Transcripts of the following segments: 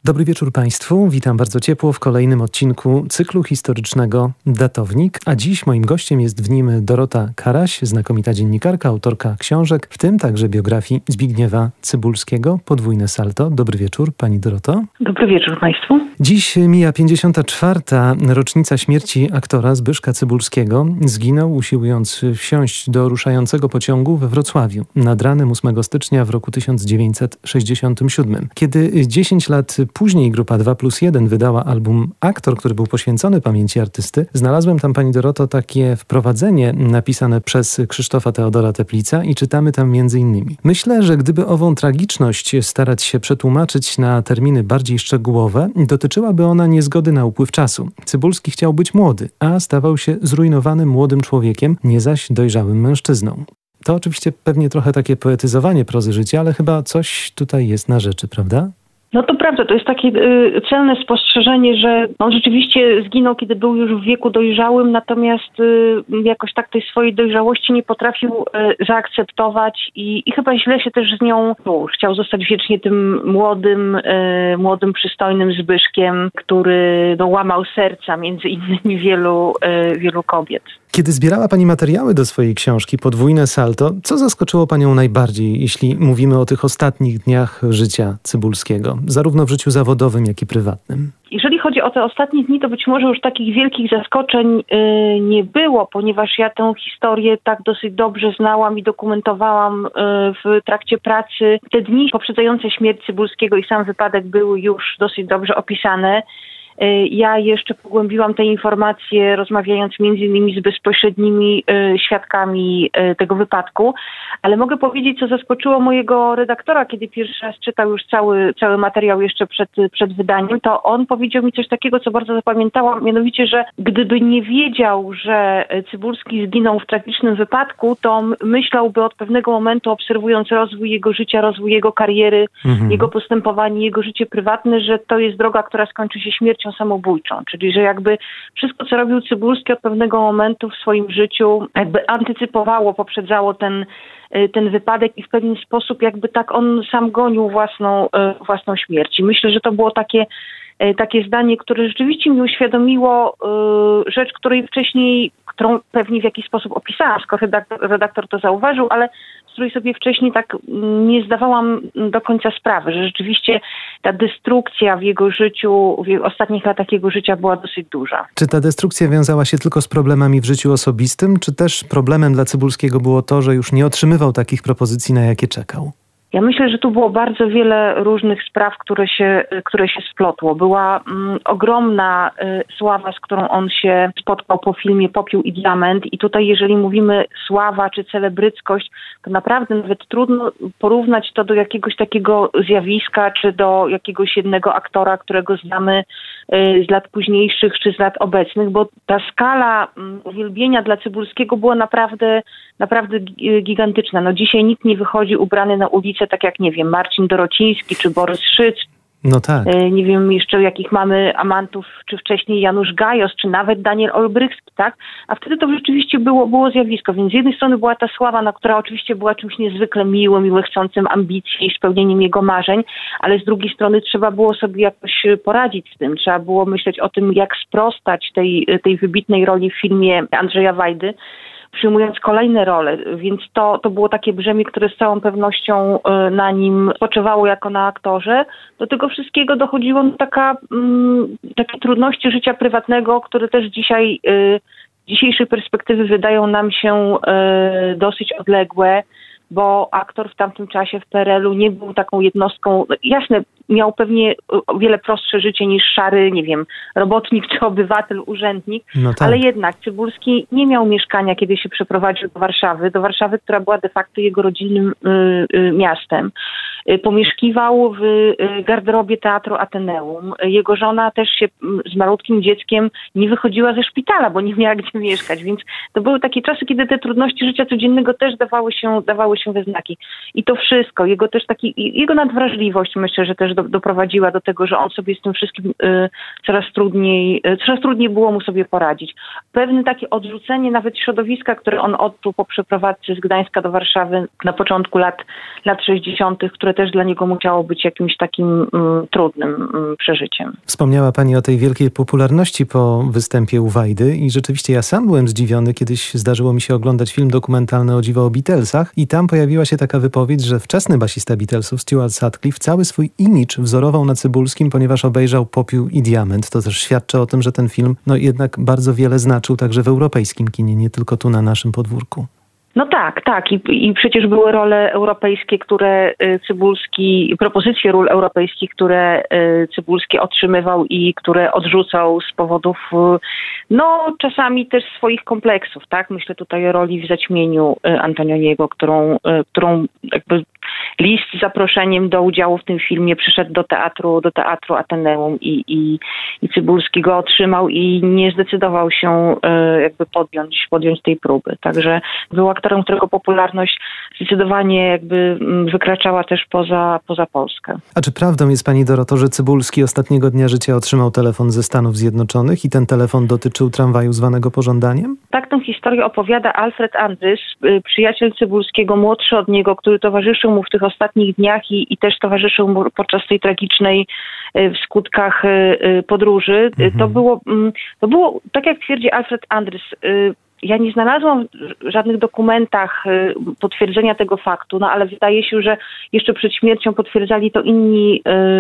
Dobry wieczór Państwu, witam bardzo ciepło w kolejnym odcinku cyklu historycznego Datownik, a dziś moim gościem jest w nim Dorota Karaś, znakomita dziennikarka, autorka książek, w tym także biografii Zbigniewa Cybulskiego, Podwójne salto. Dobry wieczór Pani Doroto. Dobry wieczór Państwu. Dziś mija 54. rocznica śmierci aktora Zbyszka Cybulskiego. Zginął usiłując wsiąść do ruszającego pociągu we Wrocławiu nad ranem 8 stycznia w roku 1967. Kiedy 10 lat później grupa 2+1 wydała album Aktor, który był poświęcony pamięci artysty, znalazłem tam, Pani Doroto, takie wprowadzenie napisane przez Krzysztofa Teodora Teplica i czytamy tam m.in. Myślę, że gdyby ową tragiczność starać się przetłumaczyć na terminy bardziej szczegółowe, dotyczyłaby ona niezgody na upływ czasu. Cybulski chciał być młody, a stawał się zrujnowanym młodym człowiekiem, nie zaś dojrzałym mężczyzną. To oczywiście pewnie trochę takie poetyzowanie prozy życia, ale chyba coś tutaj jest na rzeczy, prawda? No to prawda, to jest takie celne spostrzeżenie, że on rzeczywiście zginął, kiedy był już w wieku dojrzałym, natomiast jakoś tak tej swojej dojrzałości nie potrafił zaakceptować i chyba źle się też z nią czuł. Chciał zostać wiecznie tym młodym, przystojnym Zbyszkiem, który łamał serca między innymi wielu kobiet. Kiedy zbierała Pani materiały do swojej książki Podwójne salto, co zaskoczyło Panią najbardziej, jeśli mówimy o tych ostatnich dniach życia Cybulskiego, zarówno w życiu zawodowym, jak i prywatnym? Jeżeli chodzi o te ostatnie dni, to być może już takich wielkich zaskoczeń nie było, ponieważ ja tę historię tak dosyć dobrze znałam i dokumentowałam w trakcie pracy. Te dni poprzedzające śmierć Cybulskiego i sam wypadek były już dosyć dobrze opisane. Ja jeszcze pogłębiłam te informacje, rozmawiając między innymi z bezpośrednimi świadkami tego wypadku, ale mogę powiedzieć, co zaskoczyło mojego redaktora, kiedy pierwszy raz czytał już cały materiał jeszcze przed wydaniem, to on powiedział mi coś takiego, co bardzo zapamiętałam, mianowicie, że gdyby nie wiedział, że Cybulski zginął w tragicznym wypadku, to myślałby od pewnego momentu, obserwując rozwój jego życia, rozwój jego kariery, jego postępowanie, jego życie prywatne, że to jest droga, która skończy się śmiercią samobójczą, czyli że jakby wszystko, co robił Cybulski od pewnego momentu w swoim życiu, jakby antycypowało, poprzedzało ten wypadek i w pewien sposób jakby tak on sam gonił własną śmierć. I myślę, że to było takie zdanie, które rzeczywiście mi uświadomiło rzecz, którą pewnie w jakiś sposób opisałam, skoro redaktor to zauważył, ale z której sobie wcześniej tak nie zdawałam do końca sprawy, że rzeczywiście ta destrukcja w jego życiu, w ostatnich latach jego życia była dosyć duża. Czy ta destrukcja wiązała się tylko z problemami w życiu osobistym, czy też problemem dla Cybulskiego było to, że już nie otrzymywał takich propozycji, na jakie czekał? Ja myślę, że tu było bardzo wiele różnych spraw, które się splotło. Była ogromna sława, z którą on się spotkał po filmie Popiół i Diament i tutaj jeżeli mówimy sława czy celebryckość, to naprawdę nawet trudno porównać to do jakiegoś takiego zjawiska czy do jakiegoś jednego aktora, którego znamy z lat późniejszych czy z lat obecnych, bo ta skala uwielbienia dla Cybulskiego była naprawdę gigantyczna. No dzisiaj nikt nie wychodzi ubrany na ulicę tak jak, nie wiem, Marcin Dorociński czy Borys Szyc. No tak. Nie wiem jeszcze jakich mamy amantów, czy wcześniej Janusz Gajos, czy nawet Daniel Olbrychski, tak? A wtedy to rzeczywiście było zjawisko, więc z jednej strony była ta sława, która oczywiście była czymś niezwykle miłym, chcącym ambicji i spełnieniem jego marzeń, ale z drugiej strony trzeba było sobie jakoś poradzić z tym, trzeba było myśleć o tym, jak sprostać tej wybitnej roli w filmie Andrzeja Wajdy, przyjmując kolejne role, więc to było takie brzemię, które z całą pewnością na nim spoczywało jako na aktorze. Do tego wszystkiego dochodziło takie trudności życia prywatnego, które też z dzisiejszej perspektywy wydają nam się dosyć odległe, bo aktor w tamtym czasie w PRL-u nie był taką jednostką, jasne, miał pewnie o wiele prostsze życie niż szary, nie wiem, robotnik czy obywatel, urzędnik, no tak. Ale jednak Cybulski nie miał mieszkania, kiedy się przeprowadził do Warszawy, która była de facto jego rodzinnym miastem. Pomieszkiwał w garderobie Teatru Ateneum. Jego żona też się z malutkim dzieckiem nie wychodziła ze szpitala, bo nie miała gdzie mieszkać, więc to były takie czasy, kiedy te trudności życia codziennego też dawały wkładało się we znaki. I to wszystko, jego nadwrażliwość, myślę, że też doprowadziła do tego, że on sobie z tym wszystkim coraz trudniej było mu sobie poradzić. Pewne takie odrzucenie nawet środowiska, które on odczuł po przeprowadzce z Gdańska do Warszawy na początku lat 60., które też dla niego musiało być jakimś takim trudnym przeżyciem. Wspomniała Pani o tej wielkiej popularności po występie u Wajdy i rzeczywiście ja sam byłem zdziwiony. Kiedyś zdarzyło mi się oglądać film dokumentalny o dziwo o Beatlesach i tam pojawiła się taka wypowiedź, że wczesny basista Beatlesów Stuart Sutcliffe cały swój imidż wzorował na Cybulskim, ponieważ obejrzał Popiół i Diament. To też świadczy o tym, że ten film jednak bardzo wiele znaczył także w europejskim kinie, nie tylko tu na naszym podwórku. No tak. I przecież były role europejskie, które Cybulski, propozycje ról europejskich, które Cybulski otrzymywał i które odrzucał z powodów, czasami też swoich kompleksów, tak? Myślę tutaj o roli w Zaćmieniu Antonioniego, którą jakby list z zaproszeniem do udziału w tym filmie przyszedł do teatru Ateneum i Cybulski go otrzymał i nie zdecydował się jakby podjąć tej próby. Także był aktorem, którego popularność zdecydowanie jakby wykraczała też poza Polskę. A czy prawdą jest, Pani Doroto, że Cybulski ostatniego dnia życia otrzymał telefon ze Stanów Zjednoczonych i ten telefon dotyczył tramwaju zwanego Pożądaniem? Tak tę historię opowiada Alfred Andrys, przyjaciel Cybulskiego, młodszy od niego, który towarzyszył mu w tych ostatnich dniach i też towarzyszył mu podczas tej tragicznej w skutkach podróży. To było, tak jak twierdzi Alfred Andrys, ja nie znalazłam w żadnych dokumentach potwierdzenia tego faktu, ale wydaje się, że jeszcze przed śmiercią potwierdzali to inni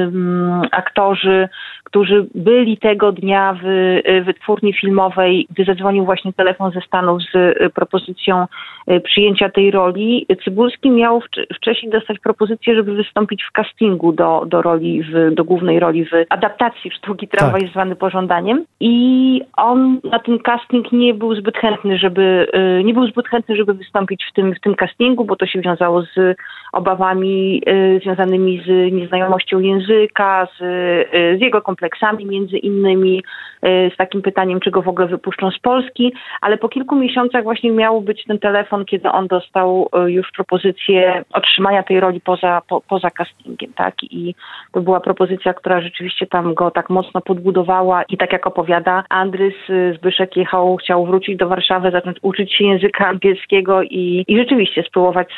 aktorzy, którzy byli tego dnia w wytwórni filmowej, gdy zadzwonił właśnie telefon ze Stanów z propozycją przyjęcia tej roli. Cybulski miał wcześniej dostać propozycję, żeby wystąpić w castingu do głównej roli w adaptacji sztuki Tramwaj zwany Pożądaniem i on na ten casting nie był zbyt chętny, żeby wystąpić w tym castingu, bo to się wiązało z obawami związanymi z nieznajomością języka, z jego kompleksami między innymi, z takim pytaniem, czy go w ogóle wypuszczą z Polski, ale po kilku miesiącach właśnie miał być ten telefon, kiedy on dostał już propozycję otrzymania tej roli poza castingiem, tak? I to była propozycja, która rzeczywiście tam go tak mocno podbudowała i tak jak opowiada Andrys, Zbyszek chciał wrócić do Warszawy, zacząć uczyć się języka angielskiego i rzeczywiście spróbować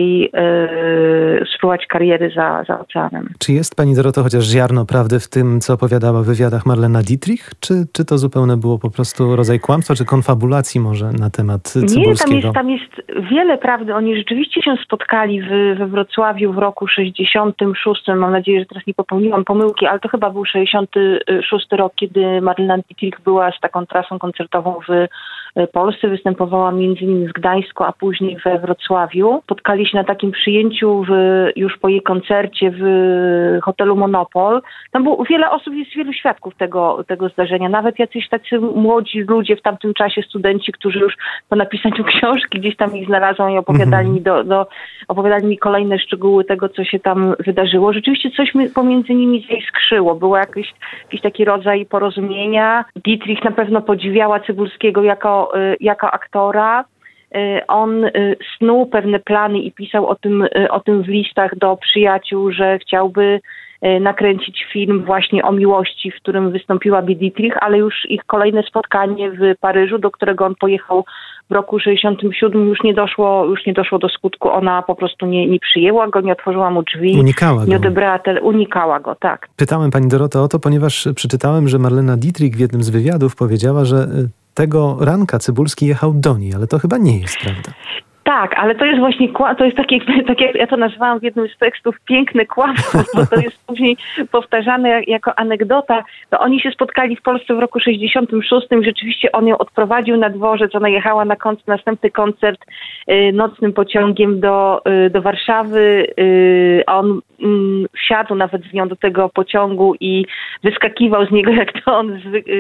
kariery za oceanem. Czy jest, Pani Doroto, chociaż ziarno prawdy w tym, co opowiadała w wywiadach Marlena Dietrich? Czy to zupełnie było po prostu rodzaj kłamstwa, czy konfabulacji może na temat Cybulskiego? Nie, tam jest wiele prawdy. Oni rzeczywiście się spotkali we Wrocławiu w roku 66. Mam nadzieję, że teraz nie popełniłam pomyłki, ale to chyba był 66 rok, kiedy Marlena Dietrich była z taką trasą koncertową w Polsce, występowała między innymi w Gdańsku, a później we Wrocławiu. Spotkali się na takim przyjęciu już po jej koncercie w hotelu Monopol. Tam było wiele osób, jest wielu świadków tego zdarzenia. Nawet jacyś tacy młodzi ludzie w tamtym czasie, studenci, którzy już po napisaniu książki gdzieś tam ich znalazłam i opowiadali mi kolejne szczegóły tego, co się tam wydarzyło. Rzeczywiście coś pomiędzy nimi zaiskrzyło. Był jakiś taki rodzaj porozumienia. Dietrich na pewno podziwiała Cybulskiego jako aktora. On snuł pewne plany i pisał o tym w listach do przyjaciół, że chciałby nakręcić film właśnie o miłości, w którym wystąpiłaby Dietrich, ale już ich kolejne spotkanie w Paryżu, do którego on pojechał w roku 67, już nie doszło do skutku. Ona po prostu nie przyjęła go, nie otworzyła mu drzwi. Unikała go, tak. Pytałem Pani Doroto o to, ponieważ przeczytałem, że Marlena Dietrich w jednym z wywiadów powiedziała, że tego ranka Cybulski jechał do niej, ale to chyba nie jest prawda. Tak, ale to jest właśnie, to jest tak jak ja to nazwałam w jednym z tekstów, piękne kłamstwo, bo to jest później powtarzane jako anegdota. To oni się spotkali w Polsce w roku 66 i rzeczywiście on ją odprowadził na dworzec, ona jechała na następny koncert nocnym pociągiem do Warszawy. On wsiadł nawet z nią do tego pociągu i wyskakiwał z niego, jak to on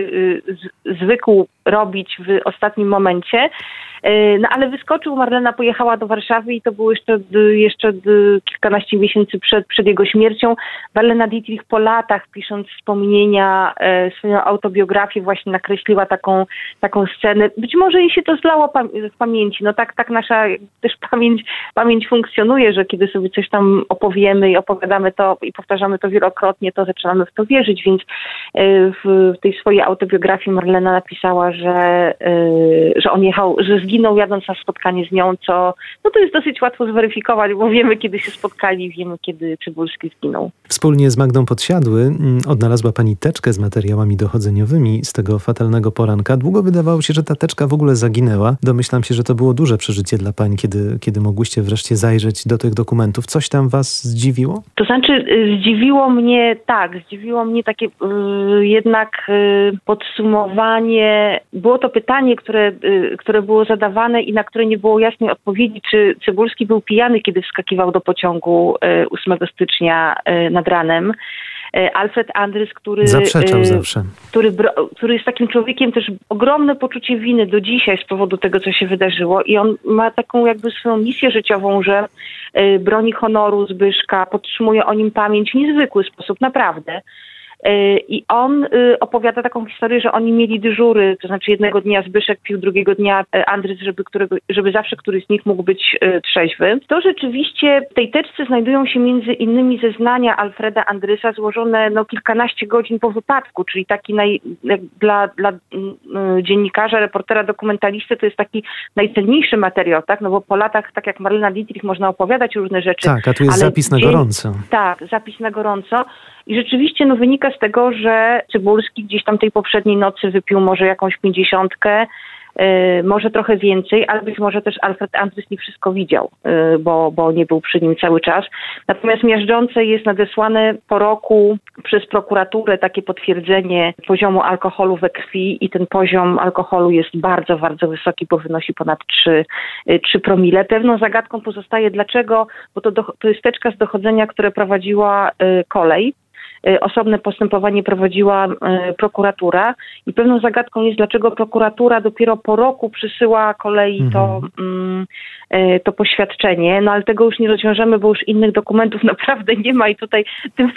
zwykł robić w ostatnim momencie. No ale wyskoczył, Marlena pojechała do Warszawy i to było jeszcze kilkanaście miesięcy przed jego śmiercią. Marlena Dietrich po latach, pisząc wspomnienia, swoją autobiografię, właśnie nakreśliła taką scenę. Być może jej się to zlało w pamięci. No tak nasza też pamięć funkcjonuje, że kiedy sobie coś tam opowiemy i opowiadamy to i powtarzamy to wielokrotnie, to zaczynamy w to wierzyć, więc w tej swojej autobiografii Marlena napisała, że on jechał, że zginął jadąc na spotkanie z nią, co no to jest dosyć łatwo zweryfikować, bo wiemy, kiedy się spotkali, wiemy, kiedy Cybulski zginął. Wspólnie z Magdą Podsiadły odnalazła pani teczkę z materiałami dochodzeniowymi z tego fatalnego poranka. Długo wydawało się, że ta teczka w ogóle zaginęła. Domyślam się, że to było duże przeżycie dla pań, kiedy mogłyście wreszcie zajrzeć do tych dokumentów. Coś tam was zdziwiło? To znaczy zdziwiło mnie takie jednak podsumowanie. Było to pytanie, które było zadawane i na które nie było jasnej odpowiedzi, czy Cybulski był pijany, kiedy wskakiwał do pociągu 8 stycznia nad ranem. Alfred Andrys, który zaprzeczał zawsze. Który jest takim człowiekiem, też ogromne poczucie winy do dzisiaj z powodu tego, co się wydarzyło, i on ma taką jakby swoją misję życiową, że broni honoru Zbyszka, podtrzymuje o nim pamięć w niezwykły sposób, naprawdę. I on opowiada taką historię, że oni mieli dyżury, to znaczy jednego dnia Zbyszek pił, drugiego dnia Andrys, żeby zawsze któryś z nich mógł być trzeźwy. To rzeczywiście w tej teczce znajdują się między innymi zeznania Alfreda Andrysa złożone kilkanaście godzin po wypadku, czyli taki dla dziennikarza, reportera, dokumentalisty to jest taki najcenniejszy materiał, tak? No bo po latach, tak jak Marlena Dietrich, można opowiadać różne rzeczy. Tak, a tu jest zapis na gorąco. Tak, zapis na gorąco. I rzeczywiście wynika z tego, że Cybulski gdzieś tam tej poprzedniej nocy wypił może jakąś 50, może trochę więcej, ale być może też Alfred Andrys nie wszystko widział, bo nie był przy nim cały czas. Natomiast miażdżące jest nadesłane po roku przez prokuraturę takie potwierdzenie poziomu alkoholu we krwi i ten poziom alkoholu jest bardzo, bardzo wysoki, bo wynosi ponad 3 promile. Pewną zagadką pozostaje dlaczego, bo to jest teczka z dochodzenia, które prowadziła kolej. Osobne postępowanie prowadziła prokuratura i pewną zagadką jest, dlaczego prokuratura dopiero po roku przysyła kolei to poświadczenie, no ale tego już nie rozwiążemy, bo już innych dokumentów naprawdę nie ma i tutaj tym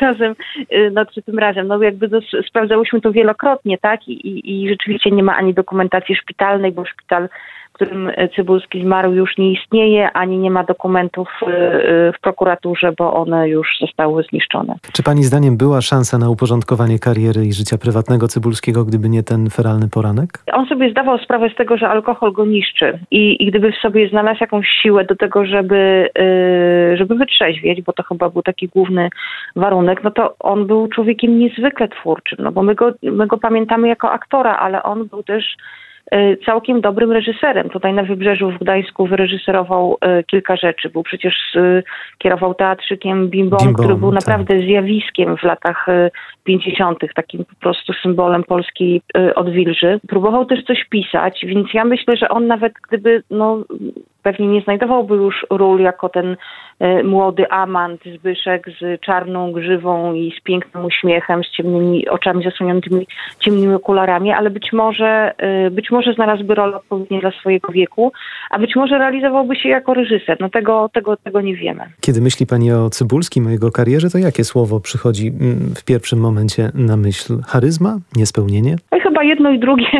razem, jakby sprawdzałyśmy to wielokrotnie, tak, i rzeczywiście nie ma ani dokumentacji szpitalnej, bo szpital, w którym Cybulski zmarł, już nie istnieje, ani nie ma dokumentów w prokuraturze, bo one już zostały zniszczone. Czy pani zdaniem była szansa na uporządkowanie kariery i życia prywatnego Cybulskiego, gdyby nie ten feralny poranek? On sobie zdawał sprawę z tego, że alkohol go niszczy i gdyby w sobie znalazł jakąś siłę do tego, żeby wytrzeźwieć, bo to chyba był taki główny warunek, no to on był człowiekiem niezwykle twórczym, no bo my go pamiętamy jako aktora, ale on był też całkiem dobrym reżyserem. Tutaj na Wybrzeżu w Gdańsku wyreżyserował kilka rzeczy. Kierował teatrzykiem Bim Bom, który był naprawdę zjawiskiem w latach 50., takim po prostu symbolem polskiej odwilży. Próbował też coś pisać, więc ja myślę, że on nawet gdyby, pewnie nie znajdowałby już ról jako ten młody amant Zbyszek z czarną grzywą i z pięknym uśmiechem, z ciemnymi oczami zasłoniętymi ciemnymi okularami, ale być może znalazłby rolę odpowiednią dla swojego wieku, a być może realizowałby się jako reżyser. No tego nie wiemy. Kiedy myśli pani o Cybulskim, o jego karierze, to jakie słowo przychodzi w pierwszym momencie na myśl? Charyzma? Niespełnienie? No chyba jedno i drugie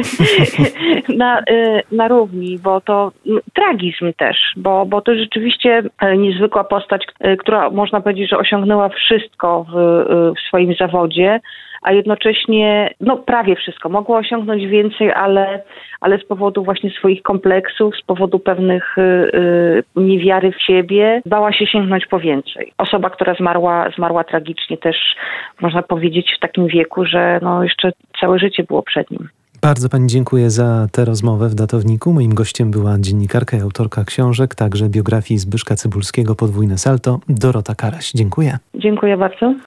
na równi, bo to tragizm też, bo to rzeczywiście niezwykła postać, która można powiedzieć, że osiągnęła wszystko w swoim zawodzie, a jednocześnie prawie wszystko. Mogła osiągnąć więcej, ale z powodu właśnie swoich kompleksów, z powodu pewnych niewiary w siebie, bała się sięgnąć po więcej. Osoba, która zmarła tragicznie też, można powiedzieć, w takim wieku, że jeszcze całe życie było przed nim. Bardzo pani dziękuję za tę rozmowę w Datowniku. Moim gościem była dziennikarka i autorka książek, także biografii Zbyszka Cybulskiego Podwójne salto, Dorota Karaś. Dziękuję. Dziękuję bardzo.